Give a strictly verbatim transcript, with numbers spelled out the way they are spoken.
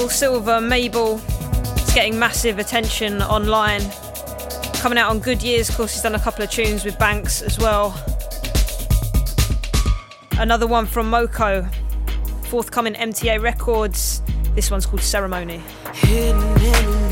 Little Silver, Mabel. It's getting massive attention online. Coming out on Good Years, of course, he's done a couple of tunes with Banks as well. Another one from Moko, forthcoming M T A Records. This one's called Ceremony. Hidden in